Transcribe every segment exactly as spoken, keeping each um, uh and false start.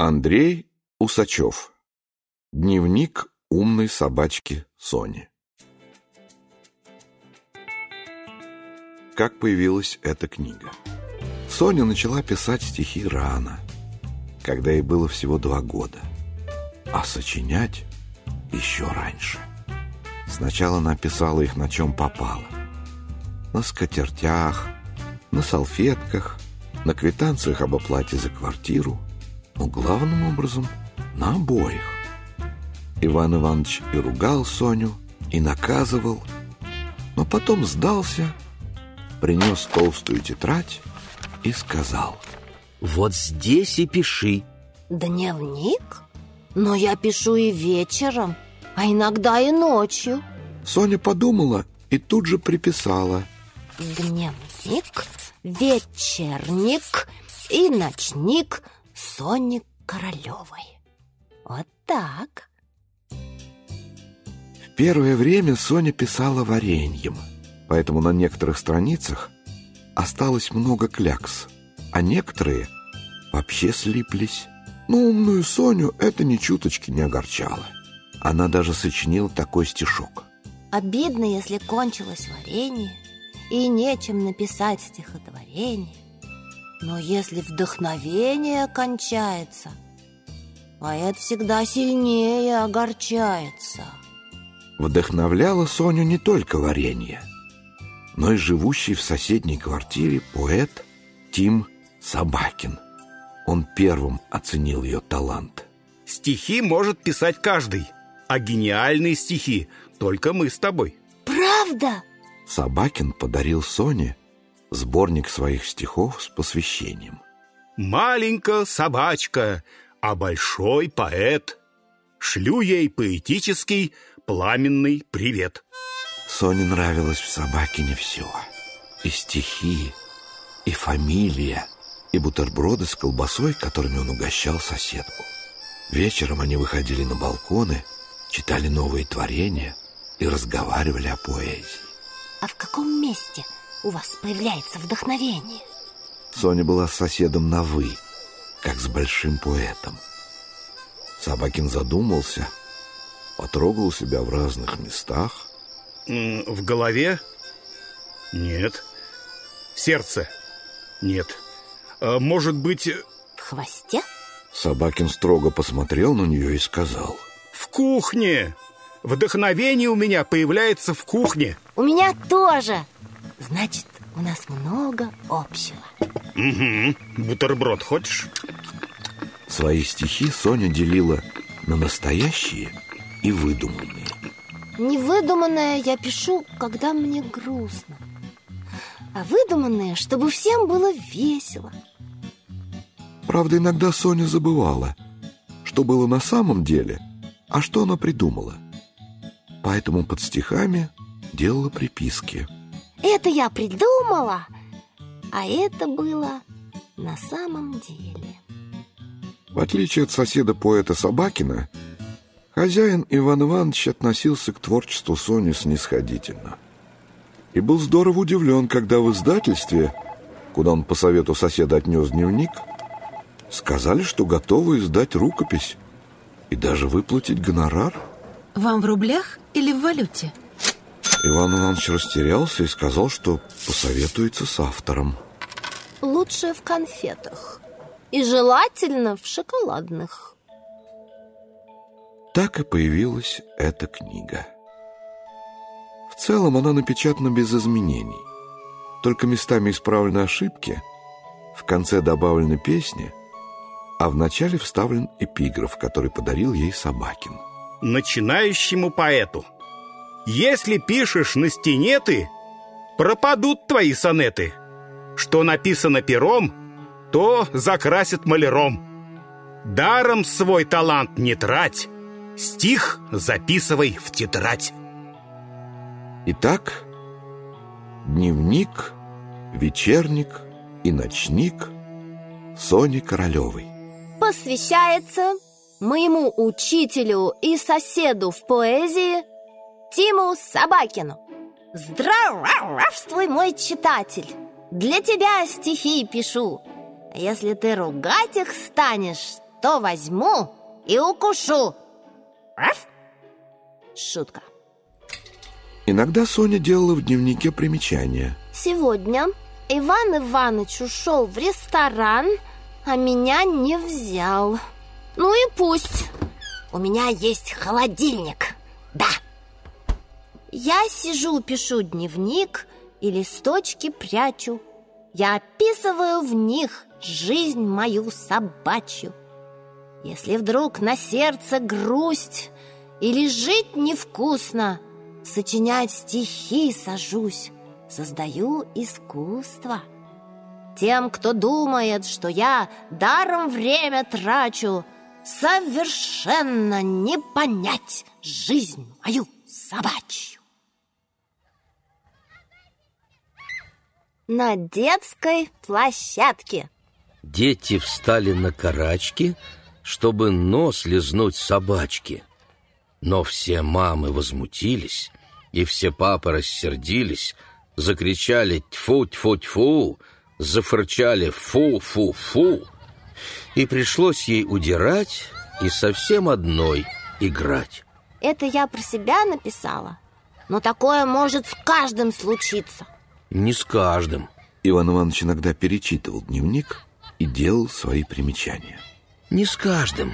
Андрей Усачев. Дневник умной собачки Сони. Как появилась эта книга? Соня начала писать стихи рано, когда ей было всего два года, а сочинять еще раньше. Сначала она писала их на чем попало. На скатертях, на салфетках, на квитанциях об оплате за квартиру, но главным образом на обоих. Иван Иванович и ругал Соню, и наказывал, но потом сдался, принес толстую тетрадь и сказал: вот здесь и пиши. Дневник? Но я пишу и вечером, а иногда и ночью. Соня подумала и тут же приписала: дневник, вечерник и ночник Сони Королевой. Вот так. В первое время Соня писала вареньем, поэтому на некоторых страницах осталось много клякс, а некоторые вообще слиплись. Но умную Соню это ни чуточки не огорчало. Она даже сочинила такой стишок: обидно, если кончилось варенье и нечем написать стихотворение. Но если вдохновение кончается, поэт всегда сильнее огорчается. Вдохновляло Соню не только варенье, но и живущий в соседней квартире поэт Тим Собакин. Он первым оценил ее талант. Стихи может писать каждый, а гениальные стихи только мы с тобой. Правда? Собакин подарил Соне сборник своих стихов с посвящением. Маленькая собачка, а большой поэт. Шлю ей поэтический пламенный привет. Соне нравилось в Собакине все. И стихи, и фамилия, и бутерброды с колбасой, которыми он угощал соседку. Вечером они выходили на балконы, читали новые творения и разговаривали о поэзии. А в каком месте у вас появляется вдохновение? Соня была с соседом на «вы», как с большим поэтом. Собакин задумался, потрогал себя в разных местах. В голове? Нет. В сердце? Нет. А может быть... в хвосте? Собакин строго посмотрел на нее и сказал: в кухне! Вдохновение у меня появляется в кухне. У меня тоже. Значит, у нас много общего. Угу. Бутерброд хочешь? Свои стихи Соня делила на настоящие и выдуманные. Невыдуманное я пишу, когда мне грустно, а выдуманное, чтобы всем было весело. Правда, иногда Соня забывала, что было на самом деле, а что она придумала. Поэтому под стихами делала приписки. Это я придумала, а это было на самом деле. В отличие от соседа-поэта Собакина, хозяин Иван Иванович относился к творчеству Сони снисходительно. И был здорово удивлен, когда в издательстве, куда он по совету соседа отнес дневник, сказали, что готовы издать рукопись и даже выплатить гонорар. Вам в рублях или в валюте? Иван Иванович растерялся и сказал, что посоветуется с автором. Лучше в конфетах. И желательно в шоколадных. Так и появилась эта книга. В целом она напечатана без изменений. Только местами исправлены ошибки, в конце добавлены песни, а в начале вставлен эпиграф, который подарил ей Собакин. Начинающему поэту: если пишешь на стене ты, пропадут твои сонеты. Что написано пером, то закрасит маляром. Даром свой талант не трать, стих записывай в тетрадь. Итак, дневник, вечерник и ночник Сони Королевой посвящается моему учителю и соседу в поэзии Тиму Собакину. Здравствуй, мой читатель! Для тебя стихи пишу. Если ты ругать их станешь, то возьму и укушу. Раф! Шутка. Иногда Соня делала в дневнике примечания. Сегодня Иван Иваныч ушел в ресторан, а меня не взял. Ну и пусть. У меня есть холодильник. Да. Я сижу, пишу дневник и листочки прячу. Я описываю в них жизнь мою собачью. Если вдруг на сердце грусть или жить невкусно, сочинять стихи сажусь, создаю искусство. Тем, кто думает, что я даром время трачу, совершенно не понять жизнь мою собачью. На детской площадке. Дети встали на карачки, чтобы нос лизнуть собачки. Но все мамы возмутились, и все папы рассердились, закричали «тьфу-тьфу-тьфу», зафырчали «фу-фу-фу», и пришлось ей удирать и совсем одной играть. Это я про себя написала, но такое может с каждым случиться. Не с каждым. Иван Иванович иногда перечитывал дневник и делал свои примечания. Не с каждым.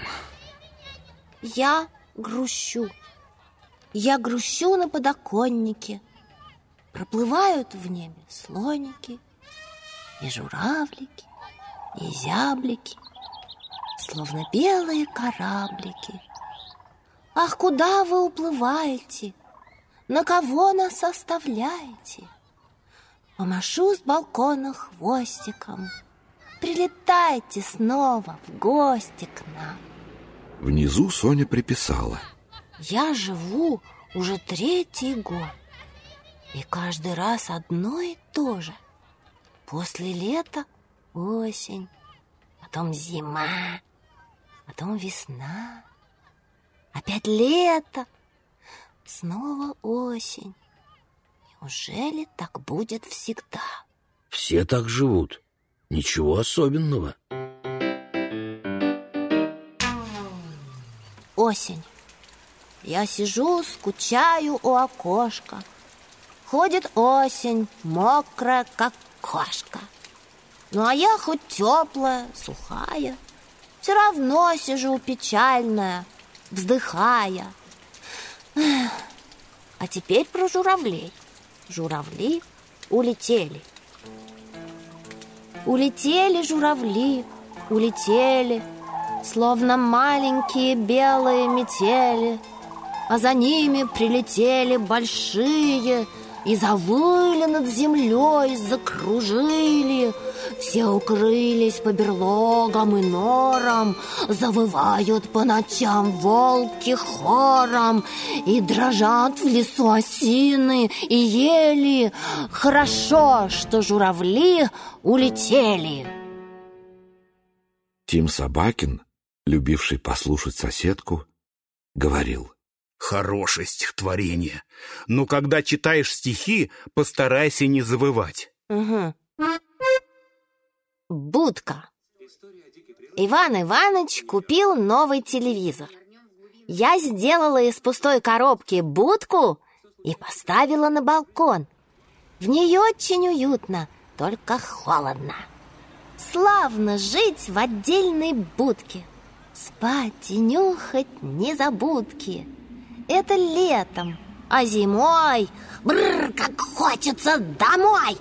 Я грущу. Я грущу на подоконнике. Проплывают в небе слоники, и журавлики, и зяблики, словно белые кораблики. Ах, куда вы уплываете? На кого нас оставляете? Помашу с балкона хвостиком. Прилетайте снова в гости к нам. Внизу Соня приписала: я живу уже третий год, и каждый раз одно и то же. После лета осень, потом зима, потом весна, опять лето, снова осень. Неужели так будет всегда? Все так живут. Ничего особенного. Осень. Я сижу, скучаю у окошка. Ходит осень, мокрая, как кошка. Ну а я хоть теплая, сухая, все равно сижу печальная, вздыхая. Эх. А теперь про журавлей. Журавли улетели. Улетели журавли, улетели, словно маленькие белые метели, а за ними прилетели большие и завыли над землей, закружили. Все укрылись по берлогам и норам, завывают по ночам волки хором, и дрожат в лесу осины и ели. Хорошо, что журавли улетели. Тим Собакин, любивший послушать соседку, говорил: хорошее стихотворение, но когда читаешь стихи, постарайся не завывать. Угу. Будка. Иван Иваныч купил новый телевизор. Я сделала из пустой коробки будку и поставила на балкон. В ней очень уютно, только холодно. Славно жить в отдельной будке, спать и нюхать незабудки. Это летом, а зимой бррр, как хочется домой.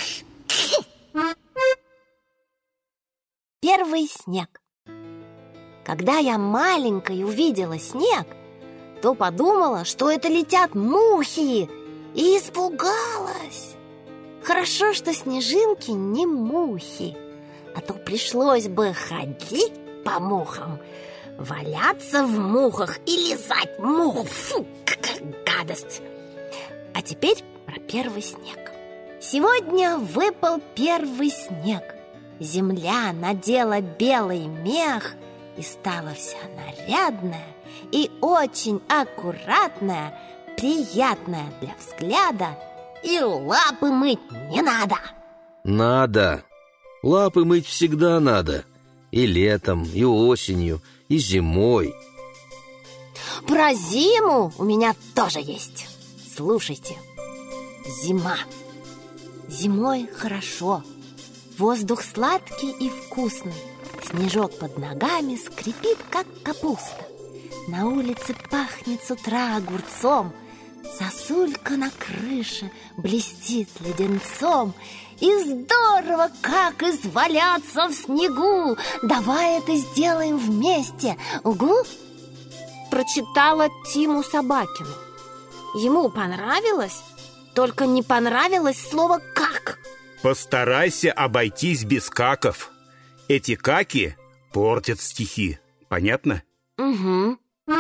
Первый снег. Когда я маленькой увидела снег, то подумала, что это летят мухи, и испугалась. Хорошо, что снежинки не мухи, а то пришлось бы ходить по мухам, валяться в мухах и лизать мух. Фу, какая гадость. А теперь про первый снег. Сегодня выпал первый снег. Земля надела белый мех и стала вся нарядная и очень аккуратная, приятная для взгляда, и лапы мыть не надо. Надо. Лапы мыть всегда надо. И летом, и осенью, и зимой. Про зиму у меня тоже есть. Слушайте. Зима. Зимой хорошо. Воздух сладкий и вкусный. Снежок под ногами скрипит, как капуста. На улице пахнет с утра огурцом. Сосулька на крыше блестит леденцом. И здорово, как изваляться в снегу. Давай это сделаем вместе. Угу? Прочитала Тиму Собакину. Ему понравилось, только не понравилось слово «как». Постарайся обойтись без каков. Эти каки портят стихи. Понятно? Угу.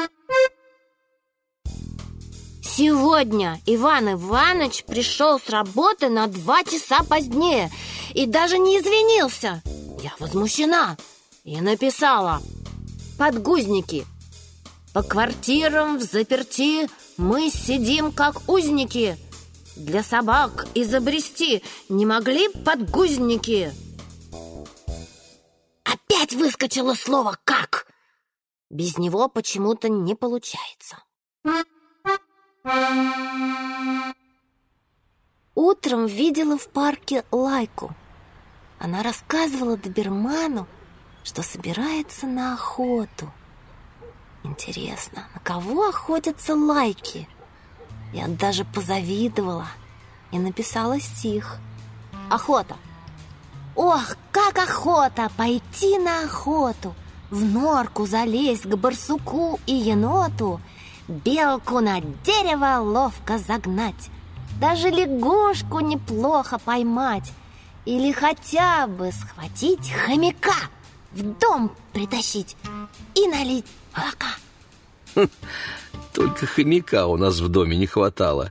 Сегодня Иван Иванович пришел с работы на два часа позднее и даже не извинился. Я возмущена и написала: подгузники. По квартирам взаперти мы сидим, как узники. Для собак изобрести не могли подгузники. Опять выскочило слово «как». Без него почему-то не получается. Утром видела в парке Лайку. Она рассказывала доберману, что собирается на охоту. Интересно, на кого охотятся лайки? Я даже позавидовала и написала стих. Охота. Ох, как охота пойти на охоту, в норку залезть к барсуку и еноту, белку на дерево ловко загнать, даже лягушку неплохо поймать, или хотя бы схватить хомяка, в дом притащить и налить молока. Только хомяка у нас в доме не хватало.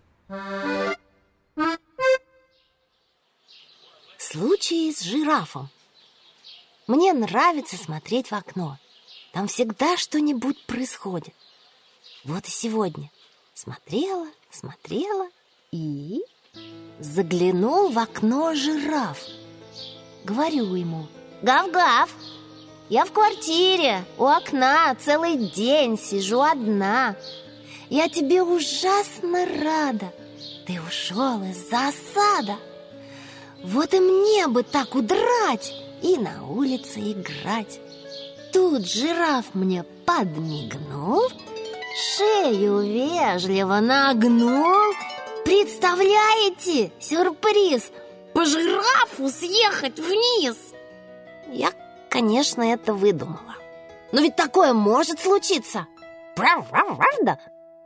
Случай с жирафом. Мне нравится смотреть в окно. Там всегда что-нибудь происходит. Вот и сегодня. Смотрела, смотрела и... заглянул в окно жираф. Говорю ему: гав-гав, я в квартире, у окна целый день сижу одна. Я тебе ужасно рада. Ты ушел из-за осада. Вот и мне бы так удрать и на улице играть. Тут жираф мне подмигнул, шею вежливо нагнул. Представляете, сюрприз! По жирафу съехать вниз! Я, конечно, это выдумала. Но ведь такое может случиться. Правда?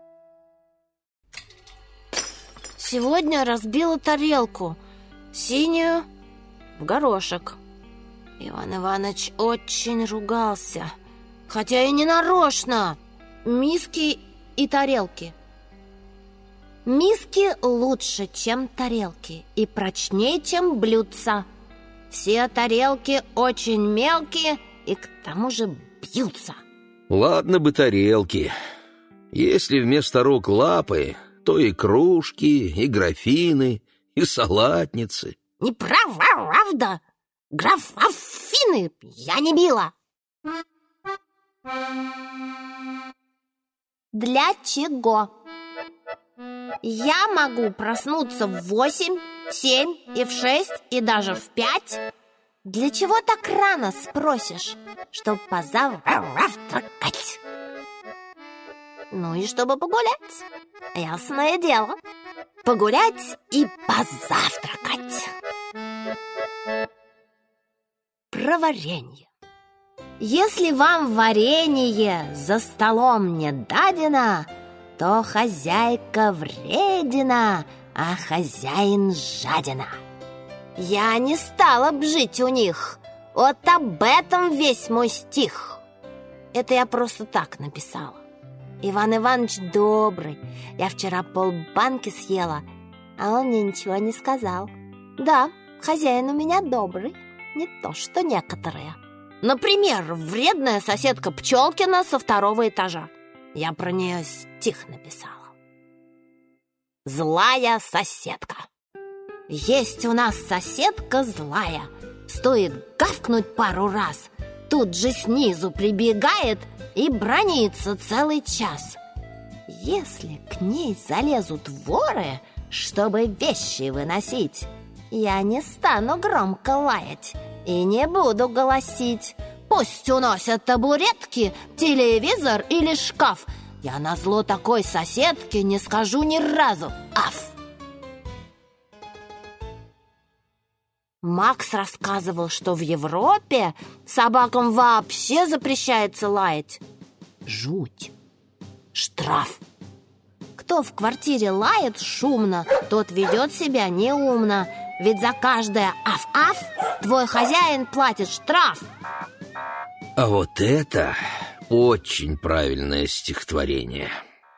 Сегодня разбила тарелку, синюю, в горошек. Иван Иванович очень ругался, хотя и не нарочно. Миски и тарелки. Миски лучше, чем тарелки, и прочнее, чем блюдца. Все тарелки очень мелкие и к тому же бьются. Ладно бы тарелки. Если вместо рук лапы, то и кружки, и графины, и салатницы. Неправда! Графины я не била. Для чего? Я могу проснуться в восемь, в семь и в шесть, и даже в пять. Для чего так рано, спросишь? Чтоб позавтракать. Ну и чтобы погулять. Ясное дело. Погулять и позавтракать. Про варенье. Если вам варенье за столом не дадено, то хозяйка вредина, а хозяин жадина. Я не стала б жить у них. Вот об этом весь мой стих. Это я просто так написала. Иван Иванович добрый. Я вчера полбанки съела, а он мне ничего не сказал. Да, хозяин у меня добрый, не то что некоторые. Например, вредная соседка Пчелкина со второго этажа. Я про нее стих написала. Злая соседка. Есть у нас соседка злая. Стоит гавкнуть пару раз, тут же снизу прибегает и бранится целый час. Если к ней залезут воры, чтобы вещи выносить, я не стану громко лаять и не буду голосить. Пусть уносят табуретки, телевизор или шкаф. Я назло такой соседке не скажу ни разу «аф». Макс рассказывал, что в Европе собакам вообще запрещается лаять. Жуть. Штраф. Кто в квартире лает шумно, тот ведет себя неумно. Ведь за каждое «аф-аф» твой хозяин платит штраф. А вот это очень правильное стихотворение.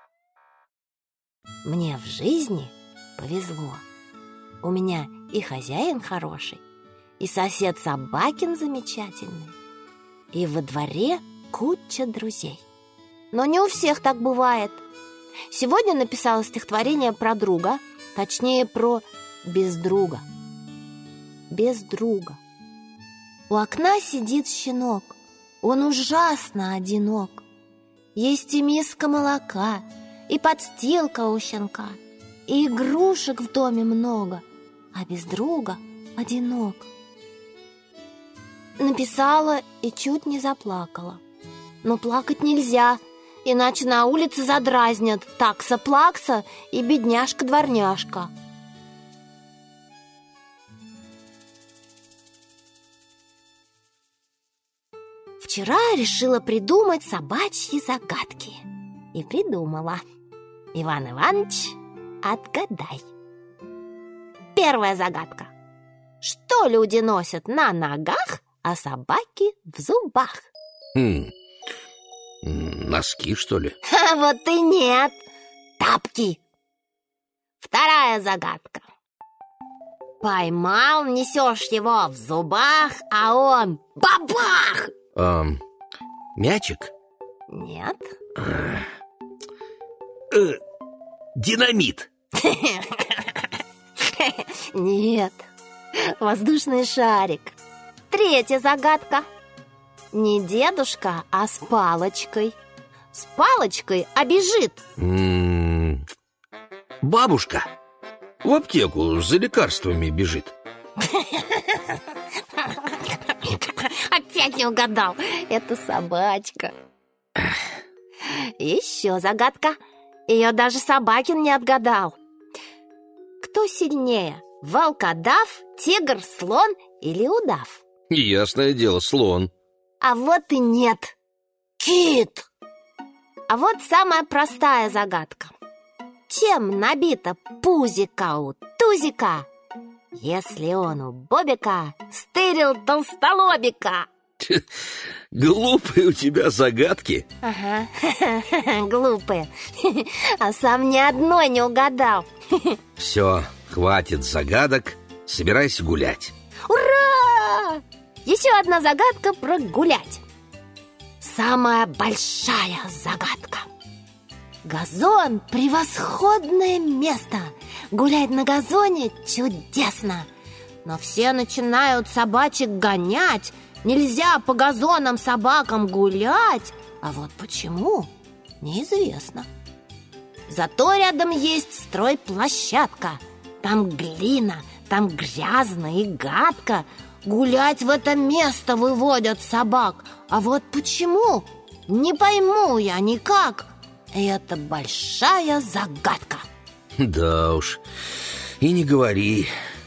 Мне в жизни повезло. У меня и хозяин хороший, и сосед Собакин замечательный, и во дворе куча друзей. Но не у всех так бывает. Сегодня написала стихотворение про друга, точнее, про бездруга. Без друга. У окна сидит щенок. Он ужасно одинок. Есть и миска молока, и подстилка у щенка, и игрушек в доме много, а без друга одинок. Написала и чуть не заплакала. Но плакать нельзя, иначе на улице задразнят такса-плакса и бедняжка-дворняжка. Вчера решила придумать собачьи загадки. И придумала. Иван Иванович, отгадай. Первая загадка. Что люди носят на ногах, а собаки в зубах? Хм. Носки, что ли? А вот и нет. Тапки. Вторая загадка. Поймал, несешь его в зубах, а он бабах! А, мячик? Нет. А, э, динамит. Нет. Воздушный шарик. Третья загадка. Не дедушка, а с палочкой. С палочкой, а бежит. М-м, бабушка в аптеку за лекарствами бежит. Опять не угадал. Это собачка. Еще загадка. Ее даже Собакин не отгадал. Кто сильнее? Волкодав, тигр, слон или удав? Ясное дело, слон. А вот и нет. Кит. А вот самая простая загадка. Чем набито пузико у тузика, если он у Бобика стырил толстолобика? Глупые у тебя загадки. Ага, глупые. А сам ни одной не угадал. Все, хватит загадок, собирайся гулять. Ура! Еще одна загадка про гулять. Самая большая загадка. Газон – превосходное место. Гулять на газоне чудесно. Но все начинают собачек гонять. Нельзя по газонам собакам гулять. А вот почему, неизвестно. Зато рядом есть стройплощадка. Там глина, там грязно и гадко. Гулять в это место выводят собак. А вот почему, не пойму я никак. И это большая загадка. Да уж, и не говори.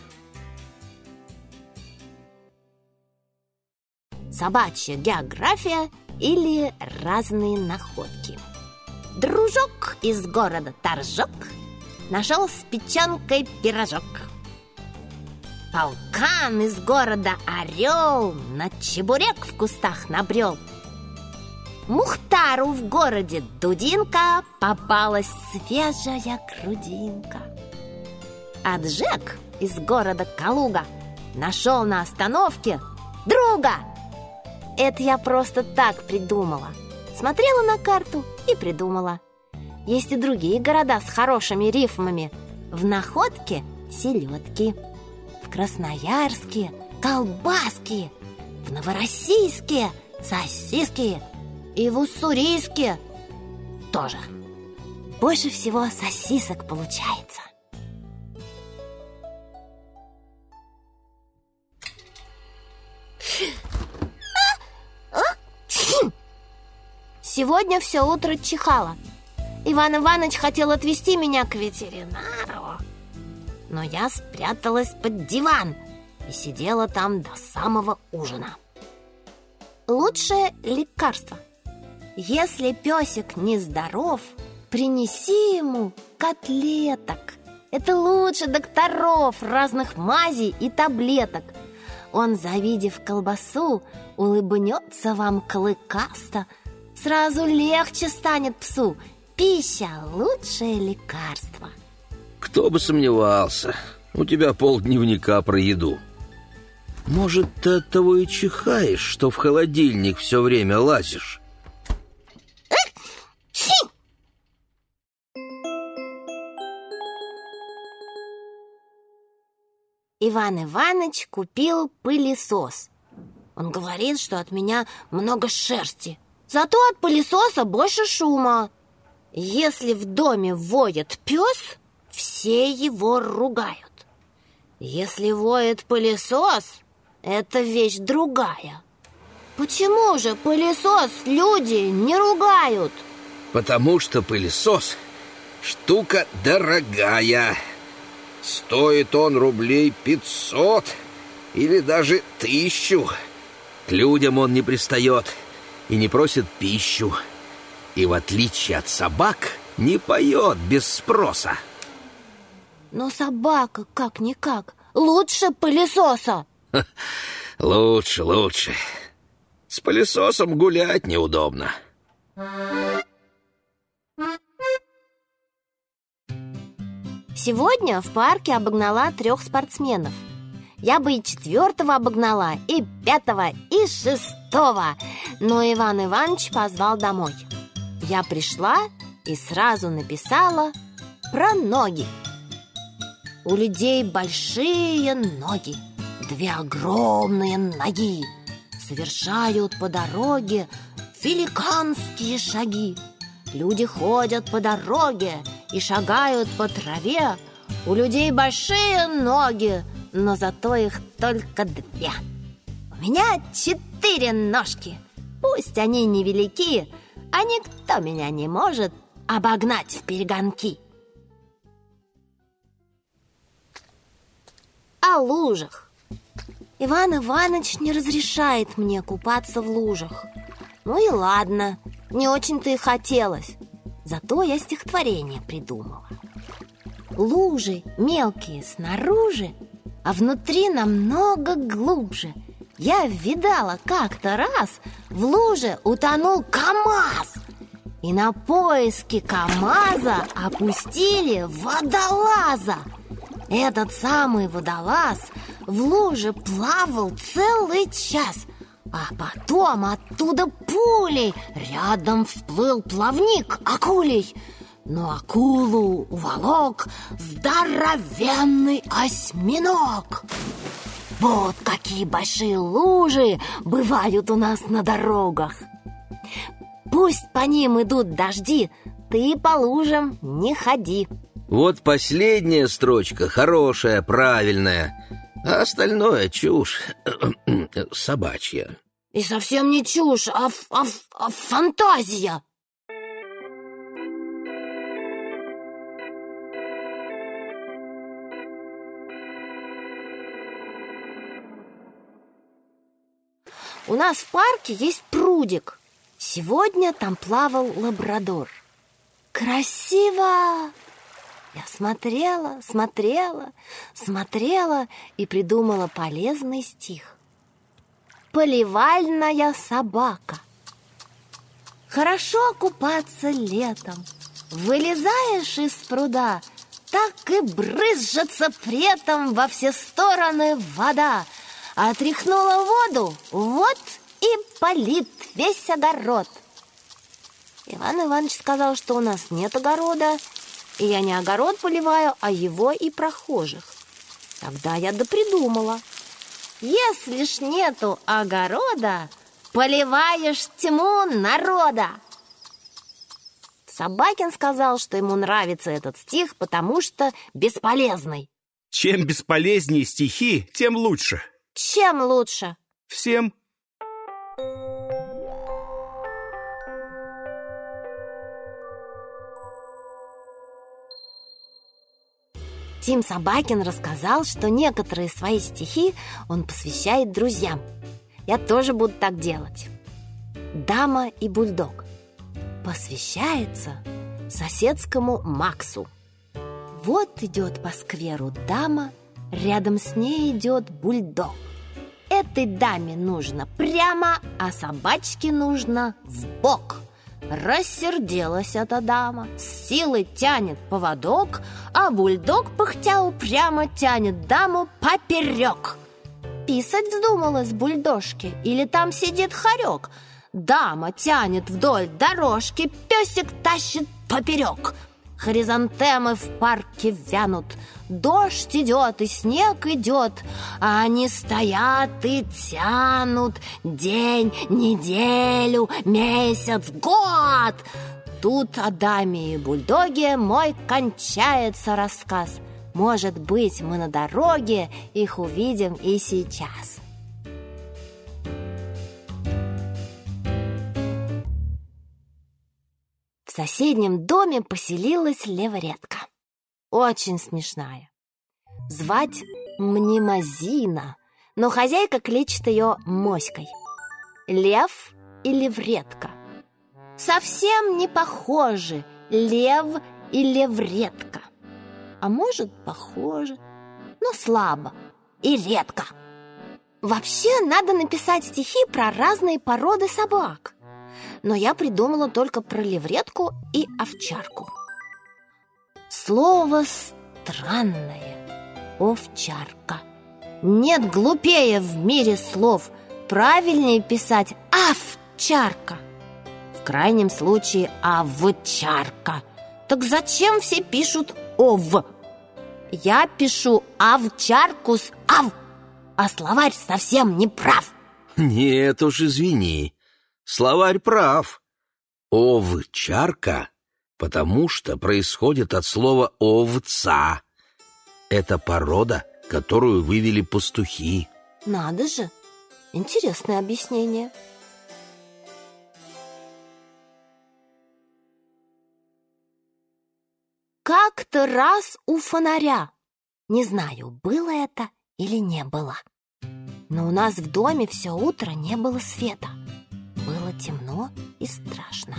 Собачья география или разные находки. Дружок из города Торжок нашел с печенкой пирожок. Полкан из города Орел на чебурек в кустах набрел. Мухтару в городе Дудинка попалась свежая грудинка. А Джек из города Калуга нашел на остановке друга. Это я просто так придумала. Смотрела на карту и придумала. Есть и другие города с хорошими рифмами. В Находке селедки, в Красноярске колбаски, в Новороссийске сосиски и в уссурийске тоже. Больше всего сосисок получается. Сегодня все утро чихала. Иван Иванович хотел отвезти меня к ветеринару, но я спряталась под диван и сидела там до самого ужина. Лучшее лекарство. Если песик нездоров, принеси ему котлеток. Это лучше докторов, разных мазей и таблеток. Он, завидев колбасу, улыбнется вам клыкасто. Сразу легче станет псу. Пища – лучшее лекарство. Кто бы сомневался. У тебя полдневника про еду. Может, ты от того и чихаешь, что в холодильник все время лазишь? Иван Иванович купил пылесос. Он говорит, что от меня много шерсти, зато от пылесоса больше шума. Если в доме воет пес, все его ругают. Если воет пылесос, это вещь другая. Почему же пылесос люди не ругают? Потому что пылесос – штука дорогая. Стоит он рублей пятьсот или даже тысячу. К людям он не пристает и не просит пищу. И в отличие от собак не поет без спроса. Но собака как-никак лучше пылесоса. Лучше, лучше. С пылесосом гулять неудобно. Сегодня в парке обогнала трех спортсменов. Я бы и четвертого обогнала, и пятого, и шестого. Но Иван Иванович позвал домой. Я пришла и сразу написала про ноги. У людей большие ноги, две огромные ноги, совершают по дороге великанские шаги. Люди ходят по дороге и шагают по траве. У людей большие ноги, но зато их только две. У меня четыре ножки. Пусть они невелики, а никто меня не может обогнать в перегонки. О лужах. Иван Иванович не разрешает мне купаться в лужах. Ну и ладно, не очень-то и хотелось. Зато я стихотворение придумала. Лужи мелкие снаружи, а внутри намного глубже. Я видала как-то раз, в луже утонул КамАЗ. И на поиски КамАЗа опустили водолаза. Этот самый водолаз в луже плавал целый час, а потом оттуда пулей рядом всплыл плавник акулей. Но акулу уволок здоровенный осьминог. Вот какие большие лужи бывают у нас на дорогах. Пусть по ним идут дожди, ты по лужам не ходи. Вот последняя строчка хорошая, правильная, а остальное чушь собачья. И совсем не чушь, а, а, а фантазия. У нас в парке есть прудик. Сегодня там плавал лабрадор. Красиво! Я смотрела, смотрела, смотрела и придумала полезный стих. Поливальная собака. Хорошо купаться летом. Вылезаешь из пруда, так и брызжется при этом во все стороны вода. Отряхнула воду, вот и полит весь огород. Иван Иванович сказал, что у нас нет огорода, и я не огород поливаю, а его и прохожих. Тогда я допридумала. Если ж нету огорода, поливаешь тьму народа. Собакин сказал, что ему нравится этот стих, потому что бесполезный. Чем бесполезнее стихи, тем лучше. Чем лучше? Всем. Тим Собакин рассказал, что некоторые свои стихи он посвящает друзьям. Я тоже буду так делать. «Дама и бульдог» посвящается соседскому Максу. Вот идет по скверу дама, рядом с ней идет бульдог. Этой даме нужно прямо, а собачке нужно вбок. Рассердилась эта дама, с силой тянет поводок, а бульдог, пыхтя упрямо, тянет даму поперек. Писать вздумалась бульдожке, или там сидит хорек? Дама тянет вдоль дорожки, песик тащит поперек. Хризантемы в парке вянут, дождь идет и снег идет, а они стоят и тянут день, неделю, месяц, год. Тут о даме и бульдоге мой кончается рассказ. Может быть, мы на дороге их увидим и сейчас. В соседнем доме поселилась левретка. Очень смешная. Звать Мнемозина, но хозяйка кличет ее Моськой. Лев и левретка. Совсем не похожи лев и левретка. А может, похожи, но слабо и редко. Вообще, надо написать стихи про разные породы собак. Но я придумала только про левретку и овчарку. Слово странное — овчарка. Нет глупее в мире слов. Правильнее писать овчарка. В крайнем случае овчарка. Так зачем все пишут ов? Я пишу овчарку с ав, а словарь совсем не прав. Нет уж, извини. Словарь прав. Овчарка, потому что происходит от слова овца. Это порода, которую вывели пастухи. Надо же, интересное объяснение. Как-то раз у фонаря. Не знаю, было это или не было. Но у нас в доме все утро не было света. Было темно и страшно.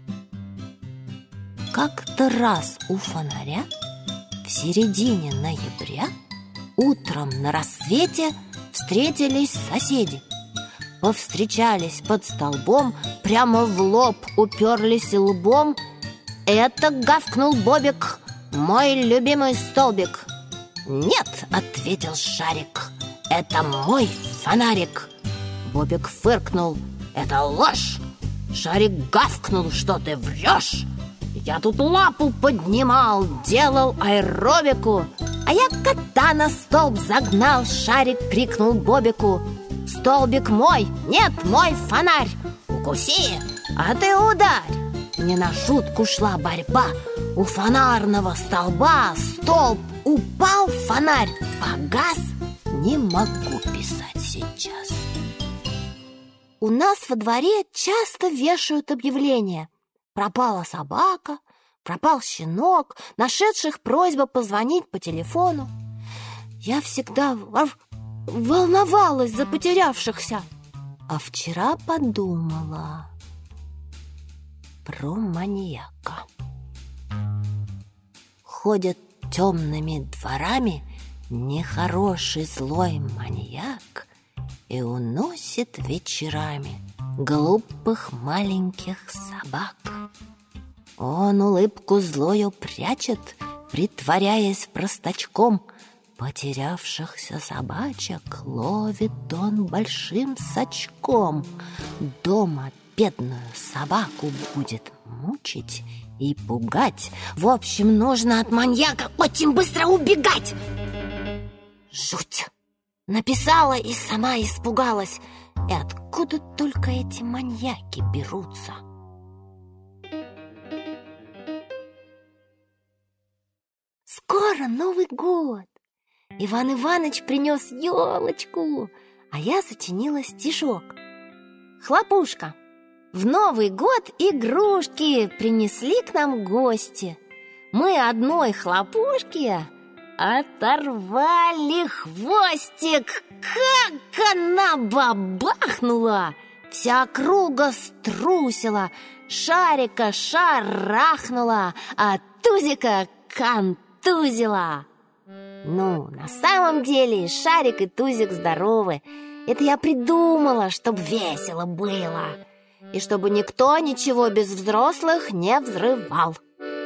Как-то раз у фонаря в середине ноября утром на рассвете встретились соседи. Повстречались под столбом, прямо в лоб уперлись лбом. «Это, — гавкнул Бобик, — мой любимый столбик». «Нет, — ответил Шарик, — это мой фонарик». Бобик фыркнул: «Это ложь!» Шарик гавкнул: «Что ты врешь? Я тут лапу поднимал, делал аэробику». «А я кота на столб загнал!» Шарик крикнул Бобику: «Столбик мой, нет, мой фонарь! Укуси, а ты ударь!» Не на шутку шла борьба. У фонарного столба столб упал, фонарь погас. Не могу писать сейчас. У нас во дворе часто вешают объявления. Пропала собака, пропал щенок, нашедших просьба позвонить по телефону. Я всегда волновалась за потерявшихся. А вчера подумала про маньяка. Ходит темными дворами нехороший злой маньяк и уносит вечерами глупых маленьких собак. Он улыбку злою прячет, притворяясь простачком. Потерявшихся собачек ловит он большим сачком. Дома бедную собаку будет мучить и пугать. В общем, нужно от маньяка очень быстро убегать. Жуть! Написала и сама испугалась. И от откуда только эти маньяки берутся? Скоро Новый год. Иван Иваныч принес елочку, а я сочинила стишок. Хлопушка. В Новый год игрушки принесли к нам гости. Мы одной хлопушке оторвали хвостик. Как она бабахнула! Вся округа струсила, шарика шарахнула, а тузика контузила. Ну, на самом деле шарик и тузик здоровы. Это я придумала, чтобы весело было, и чтобы никто ничего без взрослых не взрывал.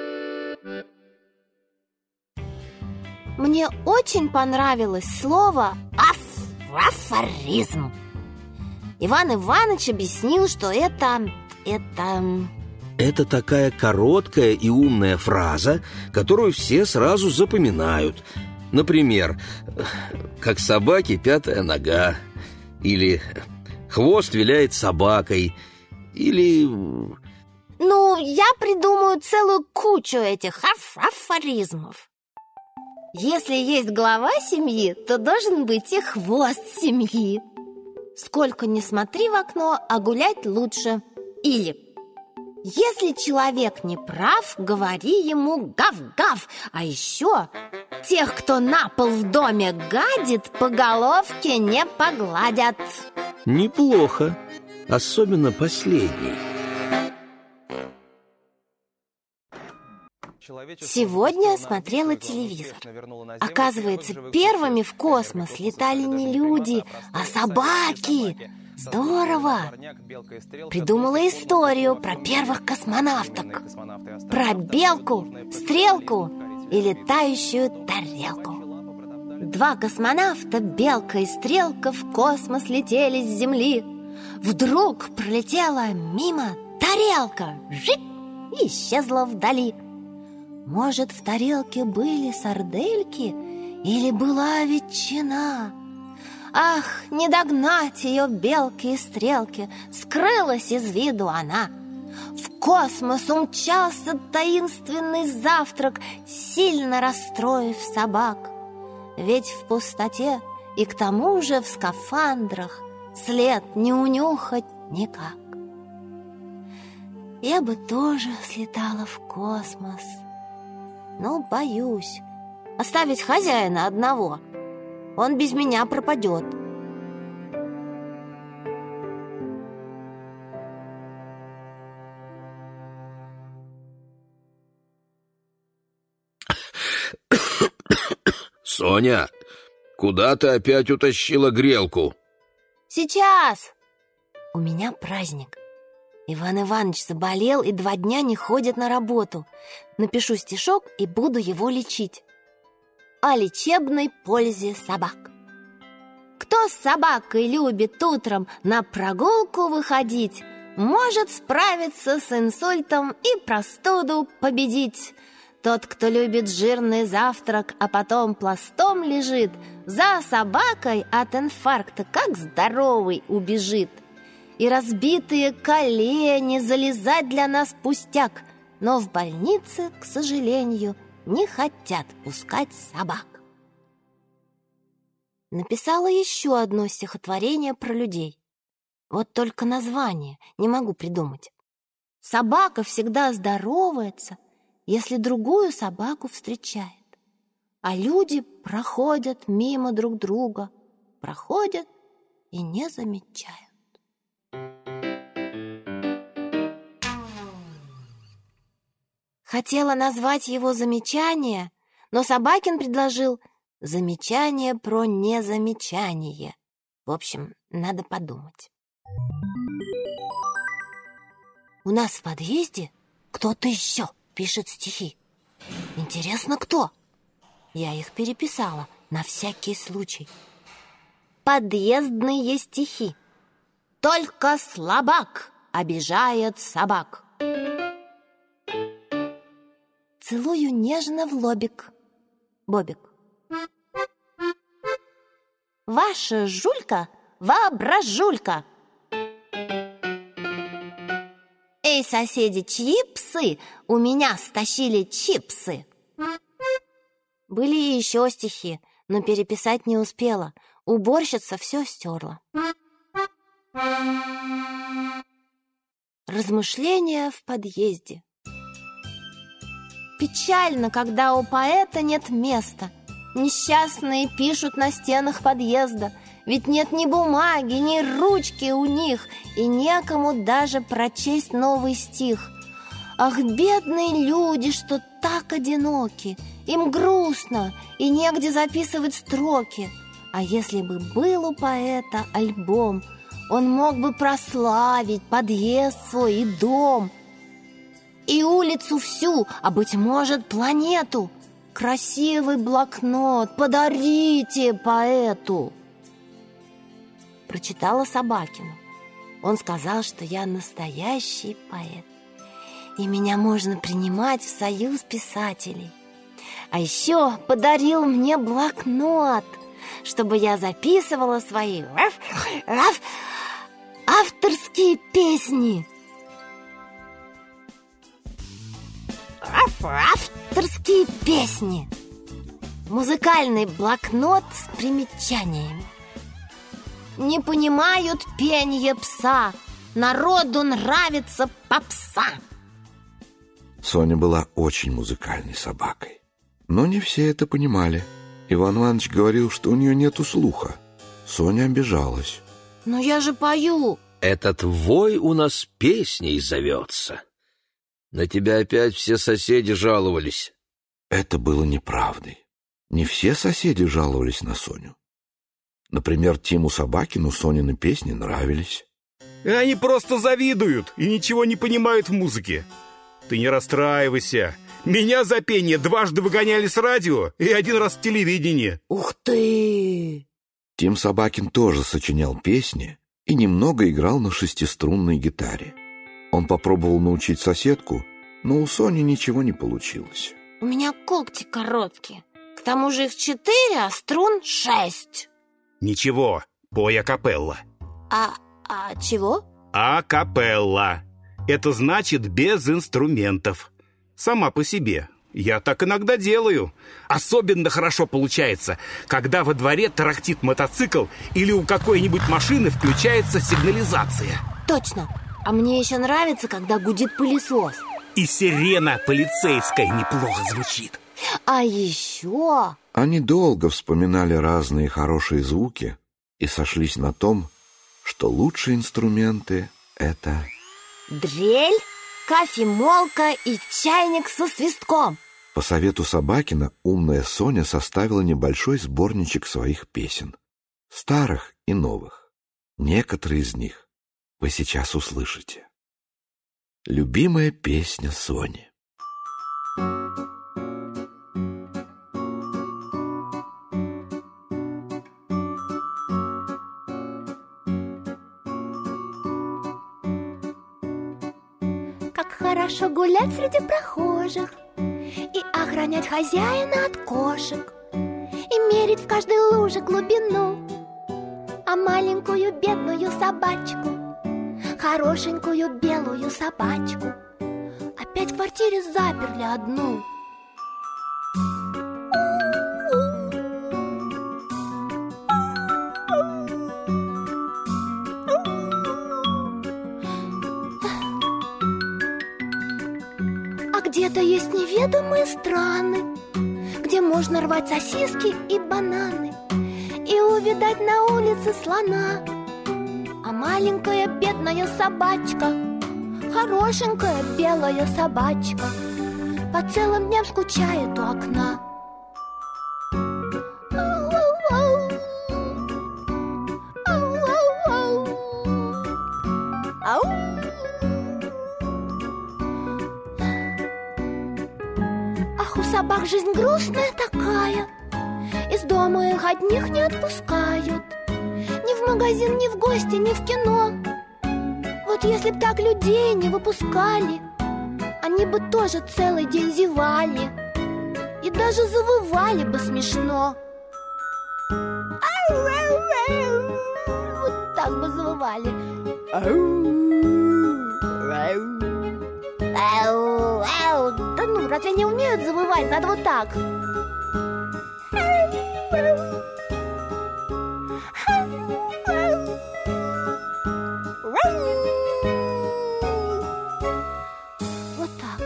Мне очень понравилось слово аф- афоризм. Иван Иваныч объяснил, что это... это... Это такая короткая и умная фраза, которую все сразу запоминают. Например, как собаке пятая нога, или хвост виляет собакой, или... Ну, я придумаю целую кучу этих аф- афоризмов. Если есть глава семьи, то должен быть и хвост семьи. Сколько ни смотри в окно, а гулять лучше. Или: если человек не прав, говори ему гав-гав. А еще: тех, кто на пол в доме гадит, по головке не погладят. Неплохо, особенно последний. Сегодня смотрела телевизор. Оказывается, первыми в космос летали не люди, а собаки. Здорово! Придумала историю про первых космонавток. Про белку, стрелку и летающую тарелку. Два космонавта, белка и стрелка, в космос летели с Земли. Вдруг пролетела мимо тарелка, жип, и исчезла вдали. Может, в тарелке были сардельки или была ветчина? Ах, не догнать ее белки и стрелки, скрылась из виду она. В космос умчался таинственный завтрак, сильно расстроив собак. Ведь в пустоте и к тому же в скафандрах след не унюхать никак. Я бы тоже слетала в космос, но боюсь оставить хозяина одного. Он без меня пропадет. Соня, куда ты опять утащила грелку? Сейчас! У меня праздник. Иван Иванович заболел и два дня не ходит на работу. Напишу стишок и буду его лечить. О лечебной пользе собак. Кто с собакой любит утром на прогулку выходить, может справиться с инсультом и простуду победить. Тот, кто любит жирный завтрак, а потом пластом лежит, за собакой от инфаркта как здоровый убежит. И разбитые колени залезать для нас пустяк, но в больнице, к сожалению, не хотят пускать собак. Написала еще одно стихотворение про людей. Вот только название не могу придумать. Собака всегда здоровается, если другую собаку встречает. А люди проходят мимо друг друга, проходят и не замечают. Хотела назвать его «Замечание», но Собакин предложил «Замечание про незамечание». В общем, надо подумать. У нас в подъезде кто-то еще пишет стихи. Интересно, кто? Я их переписала на всякий случай. Подъездные стихи. Только слабак обижает собак. Целую нежно в лобик, Бобик. Ваша жулька воображулька. Эй, соседи, чьи псы у меня стащили чипсы? Были и еще стихи, но переписать не успела. Уборщица все стерла. Размышления в подъезде. Печально, когда у поэта нет места. Несчастные пишут на стенах подъезда, ведь нет ни бумаги, ни ручки у них, и некому даже прочесть новый стих. Ах, бедные люди, что так одиноки, им грустно и негде записывать строки. А если бы был у поэта альбом, он мог бы прославить подъезд свой и дом, и улицу всю, а, быть может, планету. Красивый блокнот подарите поэту. Прочитала Собакину. Он сказал, что я настоящий поэт, и меня можно принимать в союз писателей. А еще подарил мне блокнот, чтобы я записывала свои авторские песни. Авторские песни. Музыкальный блокнот с примечаниями. Не понимают пенье пса, народу нравится попса. Соня была очень музыкальной собакой, но не все это понимали. Иван Иванович говорил, что у нее нету слуха. Соня обижалась. Но я же пою. Этот вой у нас песней зовется. На тебя опять все соседи жаловались. Это было неправдой. Не все соседи жаловались на Соню. Например, Тиму Собакину Сонины песни нравились. И они просто завидуют и ничего не понимают в музыке. Ты не расстраивайся. Меня за пение дважды выгоняли с радио и один раз с телевидения. Ух ты! Тим Собакин тоже сочинял песни и немного играл на шестиструнной гитаре. Он попробовал научить соседку, но у Сони ничего не получилось. У меня когти короткие. К тому же их четыре, а струн шесть. Ничего, пой акапелла. А, а чего? Акапелла. Это значит без инструментов. Сама по себе. Я так иногда делаю. Особенно хорошо получается, когда во дворе тарахтит мотоцикл или у какой-нибудь машины включается сигнализация. Точно. А мне еще нравится, когда гудит пылесос. И сирена полицейская неплохо звучит. А еще... Они долго вспоминали разные хорошие звуки и сошлись на том, что лучшие инструменты — это... дрель, кофемолка и чайник со свистком. По совету Собакина умная Соня составила небольшой сборничек своих песен. Старых и новых. Некоторые из них вы сейчас услышите. Любимая песня Сони. Как хорошо гулять среди прохожих и охранять хозяина от кошек, и мерить в каждой луже глубину, а маленькую бедную собачку, хорошенькую белую собачку, опять в квартире заперли одну. А где-то есть неведомые страны, где можно рвать сосиски и бананы и увидать на улице слона. А маленькая бедная собачка, хорошенькая белая собачка, по целым дням скучает у окна. Ах, у собак жизнь грустная такая, из дома их одних не отпускают. Ни в магазин, ни в гости, ни в кино. Вот если б так людей не выпускали, они бы тоже целый день зевали и даже завывали бы смешно. Вот так бы завывали. нет, завывать надо вот так. Вот так.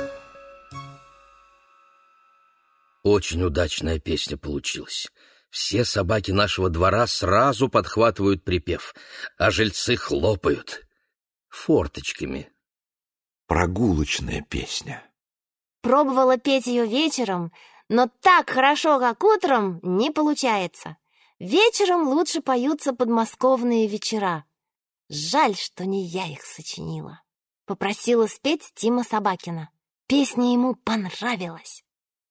Очень удачная песня получилась. Все собаки нашего двора сразу подхватывают припев, а жильцы хлопают форточками. Прогулочная песня. Пробовала петь ее вечером, но так хорошо, как утром, не получается. Вечером лучше поются подмосковные вечера. Жаль, что не я их сочинила. Попросила спеть Тима Собакина. Песня ему понравилась.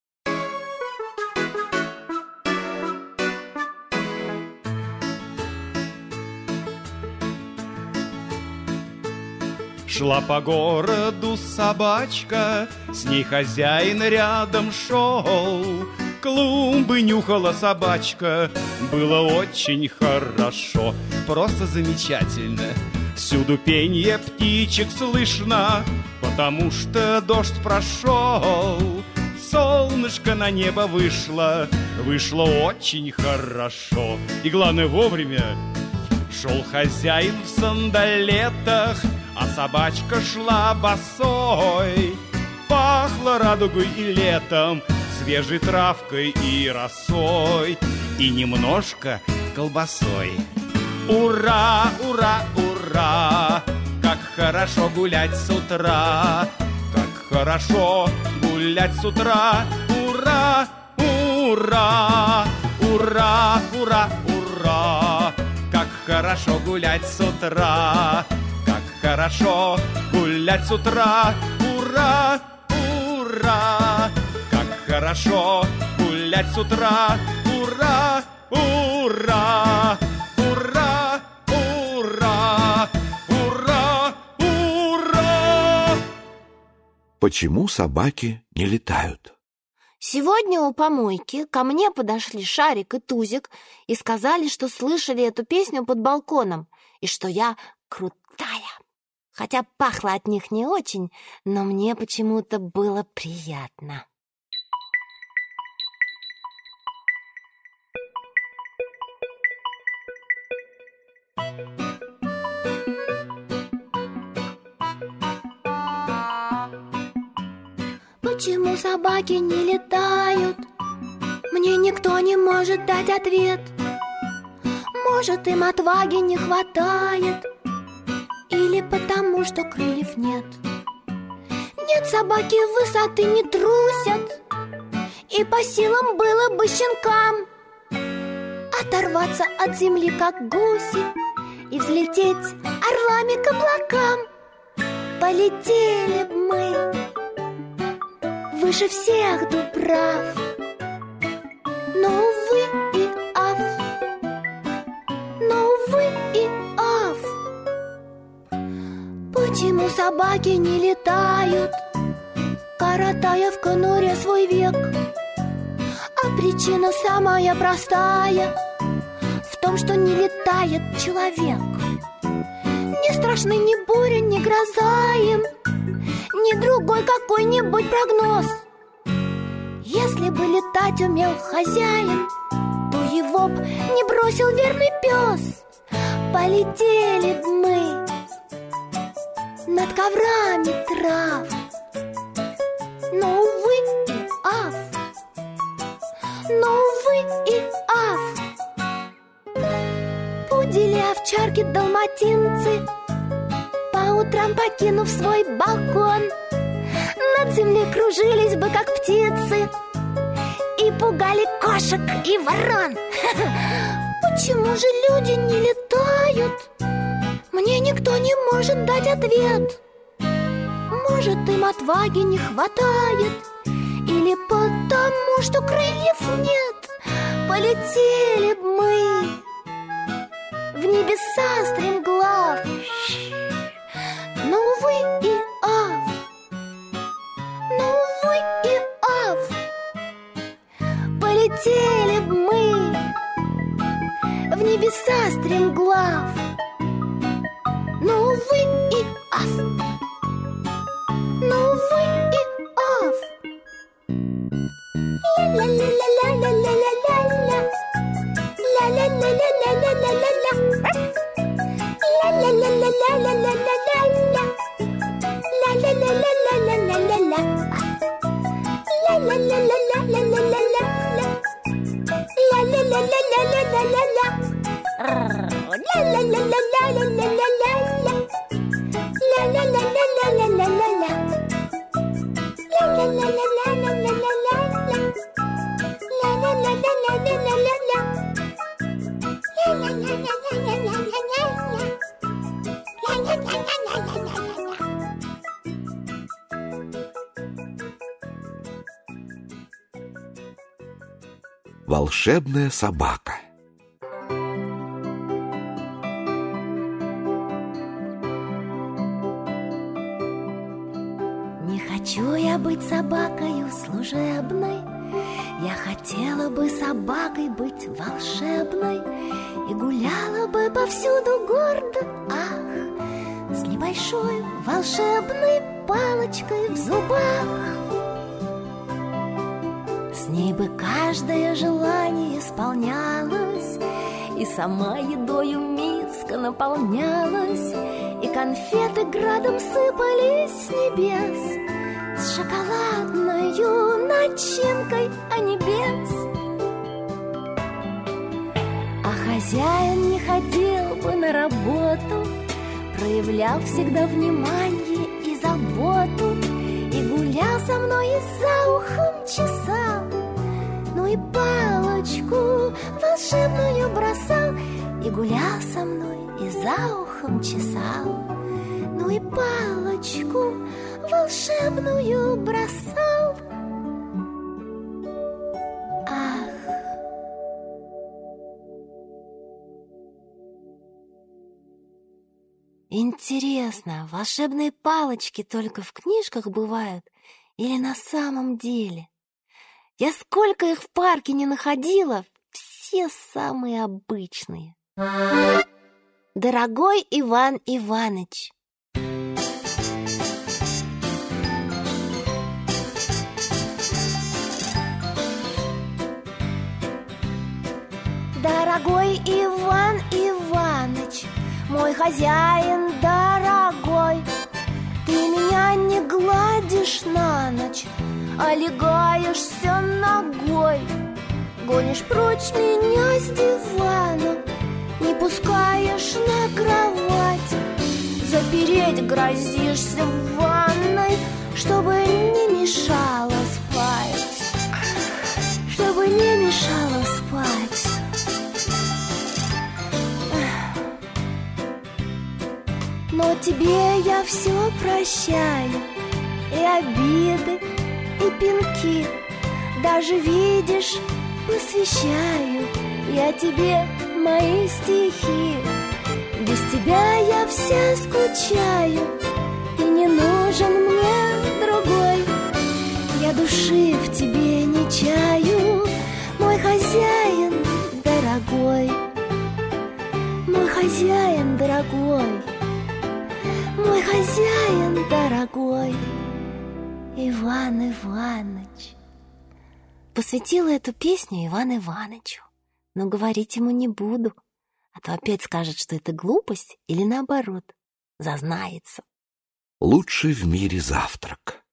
Шла по городу собачка, с ней хозяин рядом шел. Клумбы нюхала собачка, было очень хорошо, просто замечательно. Всюду пенье птичек слышно, потому что дождь прошел. Солнышко на небо вышло, вышло очень хорошо. И главное, вовремя шел хозяин в сандалетах, а собачка шла босой. Пахло радугой и летом, свежей травкой и росой, и немножко колбасой. Ура, ура, ура! Как хорошо гулять с утра! Как хорошо гулять с утра! Ура, ура! Ура, ура, ура! Как хорошо гулять с утра! Как хорошо гулять с утра! Ура, ура! Как хорошо гулять с утра! Ура, ура! Ура, ура! Ура, ура! Почему собаки не летают? Сегодня у помойки ко мне подошли Шарик и Тузик и сказали, что слышали эту песню под балконом и что я крутая. Хотя пахло от них не очень, но мне почему-то было приятно. Почему собаки не летают? Мне никто не может дать ответ. Может, им отваги не хватает, или потому, что крыльев нет. Нет, собаки высоты не трусят, и по силам было бы щенкам оторваться от земли, как гуси, и взлететь орлами к облакам. Полетели б мы выше всех дубрав, но, увы и ав, но, увы и ав. Почему собаки не летают, коротая в конуре свой век? А причина самая простая в том, что не летает человек. Не страшны ни буря, ни гроза им, ни другой какой-нибудь прогноз. Если бы летать умел хозяин, то его б не бросил верный пес. Полетели б мы над коврами трав, но, увы и ав, но, увы и ав. Пудели, овчарки, далматинцы, по утрам покинув свой балкон, над землей кружились бы, как птицы, и пугали кошек и ворон. Почему же люди не летают? Мне никто не может дать ответ. Может, им отваги не хватает, или потому, что крыльев нет. Полетели б мы в небеса стремглав, но, увы и ав, но, увы и ав. Полетели б мы в небеса стремглав, но, увы и ав, но, увы и ав. Волшебная собака. Не хочу я быть собакою служебной, я хотела бы собакой быть волшебной и гуляла бы повсюду гордо, ах, с небольшой волшебной палочкой в зубах. С ней бы каждое желание исполнялось, и сама едою миска наполнялась, и конфеты градом сыпались с небес, с шоколадною начинкой, а не без. А хозяин не ходил бы на работу, проявлял всегда внимание и заботу, и гулял со мной и за ухом чесал, ну и палочку волшебную бросал, и гулял со мной и за ухом чесал, ну и палочку волшебную бросал. Ах! Интересно, волшебные палочки только в книжках бывают или на самом деле? Я сколько их в парке не находила, все самые обычные. Дорогой Иван Иваныч. Дорогой Иван Иваныч, мой хозяин дорогой, ты меня не гладишь на ночь, а легаешься ногой. Гонишь прочь меня с дивана, не пускаешь на кровать, запереть грозишься в ванной, чтобы не мешало спать, чтобы не мешало спать. Но тебе я все прощаю, и обиды, и пинки, даже, видишь, посвящаю я тебе мои стихи. Без тебя я вся скучаю, и не нужен мне другой. Я души в тебе не чаю, мой хозяин дорогой, мой хозяин дорогой, мой хозяин дорогой, Иван Иваныч. Посвятила эту песню Ивану Иванычу, но говорить ему не буду, а то опять скажет, что это глупость, или наоборот, зазнается. Лучший в мире завтрак.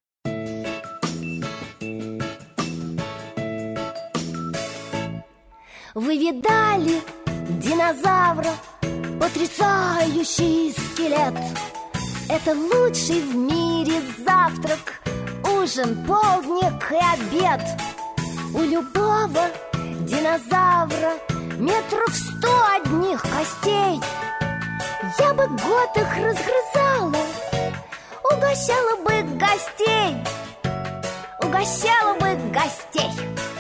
Вы видали динозавра? Потрясающий скелет. Это лучший в мире завтрак, ужин, полдник и обед. У любого динозавра метров сто одних костей. Я бы год их разгрызала, угощала бы гостей, угощала бы гостей.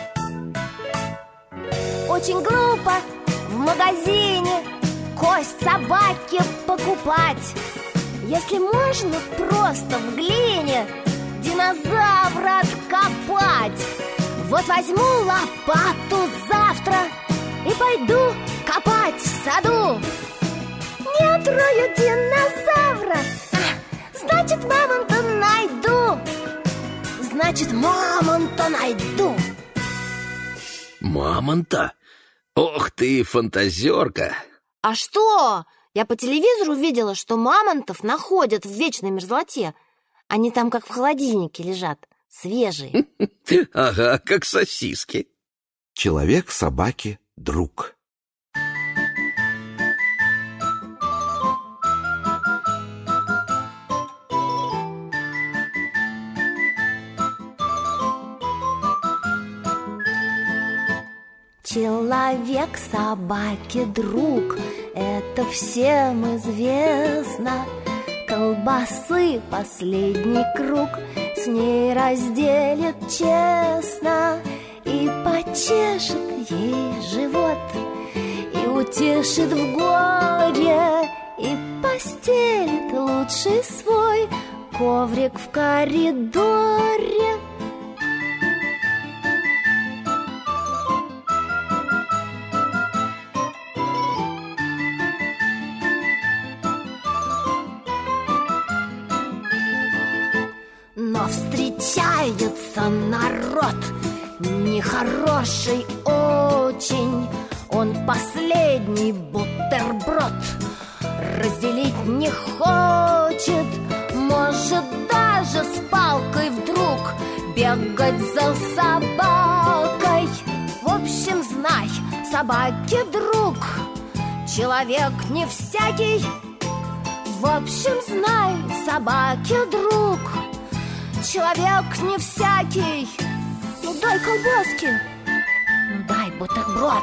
Очень глупо в магазине кость собаки покупать, если можно просто в глине динозавра откопать. Вот возьму лопату завтра и пойду копать в саду. Не отрою динозавра, а, значит, мамонта найду. Значит, мамонта найду. Мамонта? Ох ты, фантазерка! А что? Я по телевизору видела, что мамонтов находят в вечной мерзлоте. Они там как в холодильнике лежат, свежие. Ага, как сосиски. Человек собаке друг. Человек собаке друг, это всем известно. Колбасы последний круг с ней разделит честно. И почешет ей живот, и утешит в горе, и постелит лучший свой коврик в коридоре. Но встречается народ нехороший очень. Он последний бутерброд разделить не хочет. Может даже с палкой вдруг бегать за собакой. В общем, знай, собаке друг человек не всякий. В общем, знай, собаке друг человек не всякий. Ну дай колбаски, ну дай бутерброд.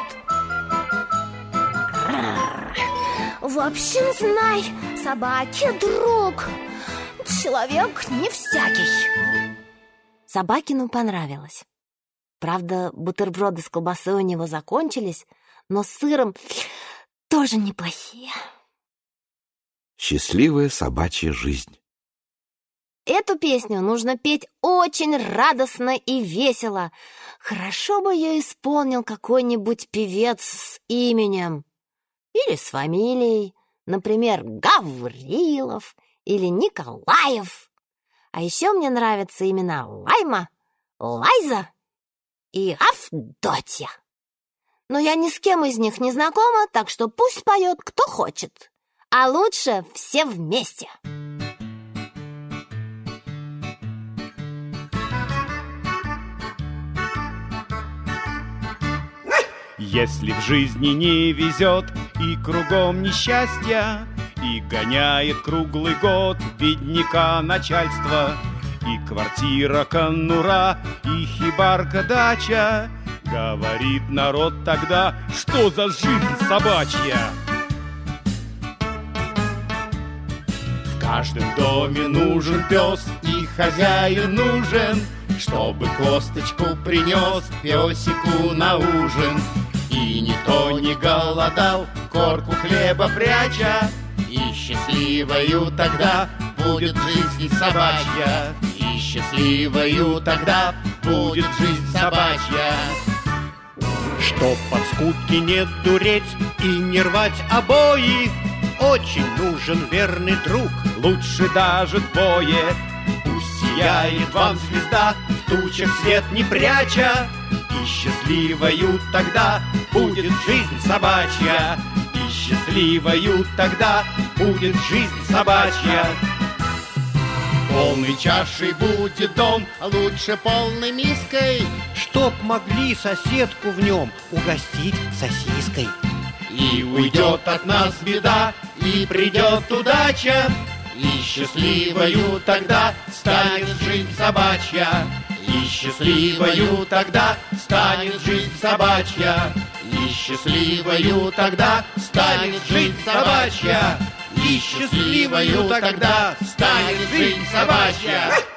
В общем, знай, собаке друг человек не всякий. Собакину понравилось. Правда, бутерброды с колбасой у него закончились, но с сыром тоже неплохие. Счастливая собачья жизнь. Эту песню нужно петь очень радостно и весело. Хорошо бы ее исполнил какой-нибудь певец с именем или с фамилией, например, Гаврилов или Николаев. А еще мне нравятся имена Лайма, Лайза и Авдотья. Но я ни с кем из них не знакома, так что пусть поет кто хочет. А лучше все вместе. Если в жизни не везет и кругом несчастья, и гоняет круглый год бедняка начальство, и квартира конура, и хибарка дача, говорит народ тогда, что за жизнь собачья. В каждом доме нужен пес, и хозяин нужен, чтобы косточку принес песику на ужин. И ни то не голодал, корку хлеба пряча, и счастливою тогда будет жизнь собачья. И счастливою тогда будет жизнь собачья. Чтоб под скутки не дуреть и не рвать обои, очень нужен верный друг, лучше даже двое. Пусть сияет вам звезда, в тучах свет не пряча, и счастливою тогда будет жизнь собачья. И счастливою тогда будет жизнь собачья. Полной чашей будет дом, а лучше полной миской, чтоб могли соседку в нем угостить сосиской. И уйдет от нас беда, и придет удача, и счастливою тогда станет жизнь собачья. И счастливою тогда станет жизнь собачья. И счастливою тогда станет жизнь собачья. И счастливою тогда станет жизнь собачья.